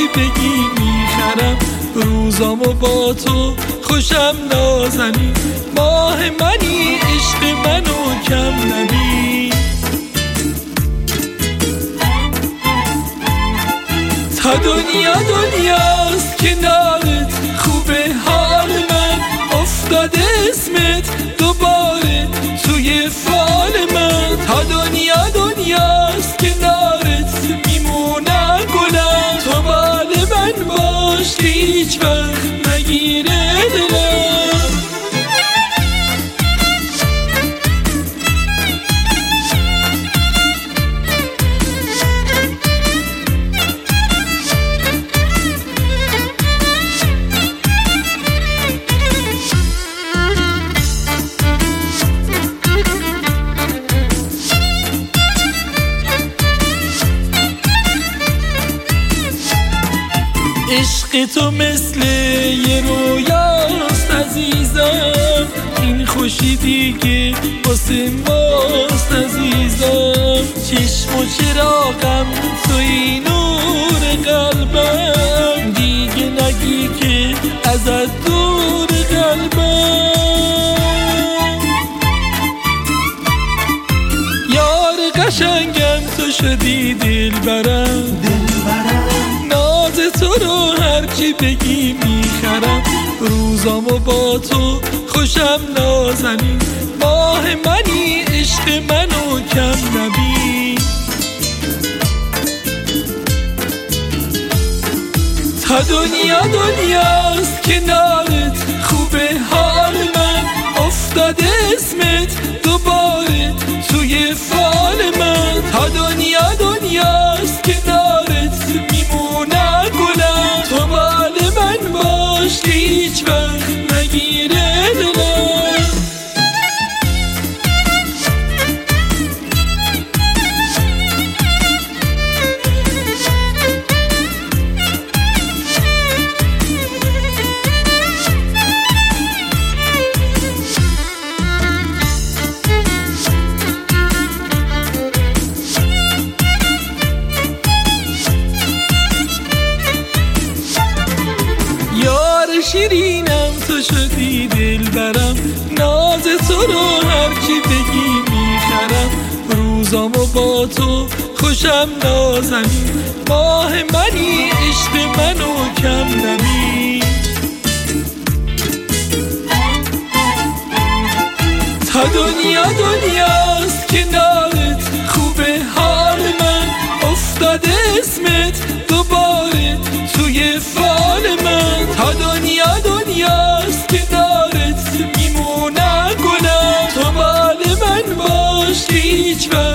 بگی میخرم، روزامو با تو خوشم نازنی، ماه منی عشق منو کم نبین. تا دنیا دنیاست کنارت، خوبه حال من افتاده اسمت دوباره توی فال من. تا دنیا دنیاست کنارت میمونم گلم، تو بال من باش که هیچ وقت نگیره دلم. عشق تو مثل یه رویاست عزیزم، این خوشی دیگه واسه ماست عزیزم. چشم و چراغم توی نور قلبم، دیگه نگی که ازت دور قلبم. یار قشنگم تو شدی دلبرم، تو رو هرچی بگی میخرم، روزامو با تو خوشم نازنی، ماه منی عشق منو کم نبین. تا دنیا دنیاست کنارت، خوبه حال من افتاده اسمت دوباره توی فال من. تا دنیا دنیاست کنارت میمونم گلم، تو بال من باش که هیچ وقت نگیره دلم. شیرینم تو شدی دلبرم، ناز تو رو هرچی بگی میخرم، روزامو با تو خوشم نازنی، ماه منی عشق منو کم نبین. تا دنیا دنیاست کنارت، خوبه حال من افتاده اسمت دوباره توی فال من. تا دنیا دنیاست کنارت میمونم گلم، تو بال من باش که هیچ وقت